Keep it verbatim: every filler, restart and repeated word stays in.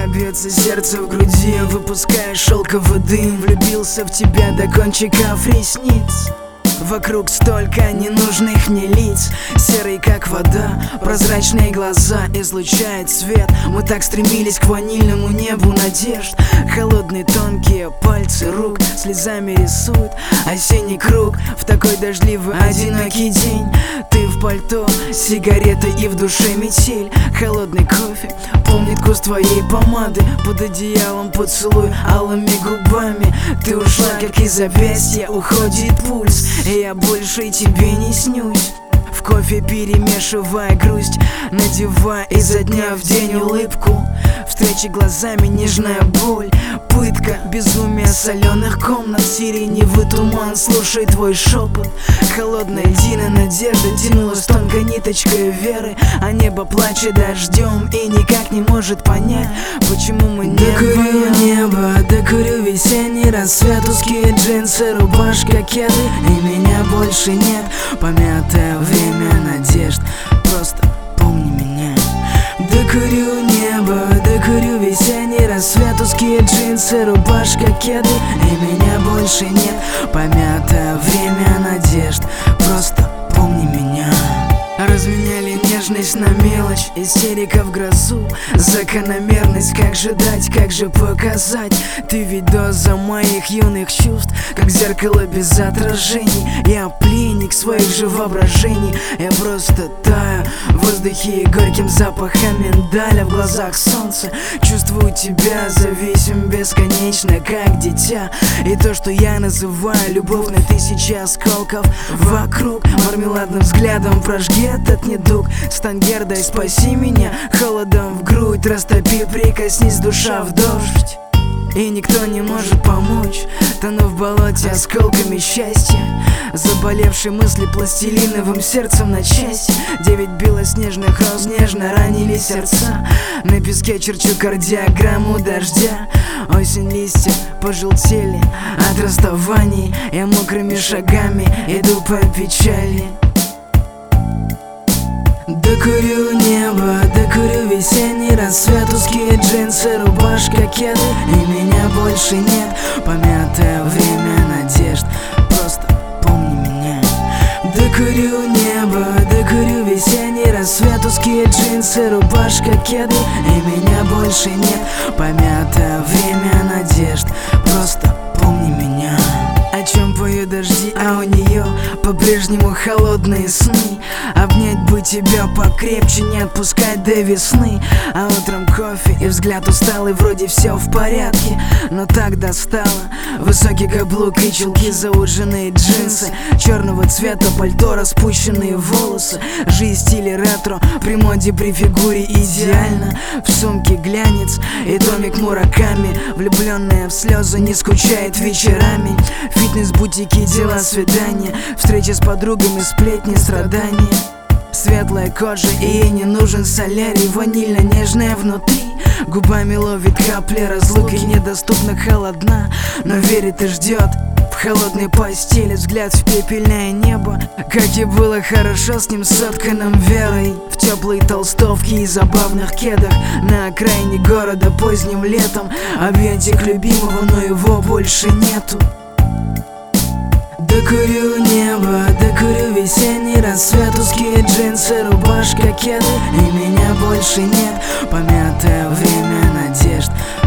Когда бьется сердце в груди, выпускаешь шелковый дым. Влюбился в тебя до кончиков ресниц. Вокруг столько ненужных мне лиц. Серый как вода, прозрачные глаза излучает свет. Мы так стремились к ванильному небу надежд. Холодные тонкие пальцы рук слезами рисуют осенний круг. В такой дождливый одинокий день ты в пальто, сигарета и в душе метель. Холодный кофе помнит вкус твоей помады. Под одеялом поцелуй алыми губами. Ты ушла, как из запястья уходит пульс, и я больше тебе не снюсь. В кофе перемешивая грусть, надевая изо дня в день улыбку. Встречи глазами нежная боль, пытка, безумие соленых комнат. Сиреневый туман, слушай твой шепот. Холодная льдина надежда тянулась тонкой ниточкой веры, а небо плачет дождем и никак не может понять, почему мы не докурю небо, докурю весенний рассвет. Узкие джинсы, рубашка, кеды, и меня больше нет. Помятое время надежд, просто помни меня. Докурю небо, докурю весенний рассвет. Узкие джинсы, рубашка, кеды, и меня больше нет. Помятое время надежд, просто помни меня. Разменяли нежность на мелочь, истерика в грозу. Закономерность, как же дать, как же показать. Ты ведь доза моих юных чувств, как зеркало без отражений. Я пленник своих же воображений. Я просто таю в воздухе и горьким запахом миндаля. В глазах солнце, чувствую тебя, зависим бесконечно, как дитя. И то, что я называю любовь на тысячи осколков вокруг. Мармеладным взглядом прожги этот недуг. Стань Гердой, спаси меня холодом в грудь. Растопи, прикоснись, душа в дождь. И никто не может помочь, тону в болоте осколками счастья. Заболевшие мысли пластилиновым сердцем на части. Девять белоснежных роз нежно ранили сердца. На песке черчу кардиограмму дождя. Осень, листья пожелтели от расставаний. Я мокрыми шагами иду по печали. Докурю небо, докурю весенний рассвет. Узкие джинсы, рубашка, кеды, и меня больше нет. Помятое время надежд, просто помни меня. Докурю небо, докурю весенний рассвет. Узкие джинсы, рубашка, кеды, и меня больше нет. Помятое время надежд, просто помни меня. О чем поют дожди, а у нее по-прежнему холодные сны. Обнять бы тебя покрепче, не отпускать до весны. А утром кофе и взгляд усталый, вроде все в порядке, но так достало. Высокий каблук и чулки, зауженные джинсы, черного цвета пальто, распущенные волосы. Жизнь в стиле ретро, при моде, при фигуре идеально. В сумке глянец и томик Мураками. Влюбленная в слезы не скучает вечерами. Фитнес-бутики, дела, свидания, встречи с подругами, сплетни, страдания. Светлая кожа, и ей не нужен солярий. Ванильно-нежная внутри, губами ловит капли разлуки. Недоступно, холодна, но верит и ждет. В холодной постели взгляд в пепельное небо. Как и было хорошо с ним, сотканным верой. В теплой толстовке и забавных кедах. На окраине города поздним летом. Объятиях любимого, но его больше нету. Докурю небо, докурю весенний рассвет. Узкие джинсы, рубашка, кеды, и меня больше нет. Помятое время надежд,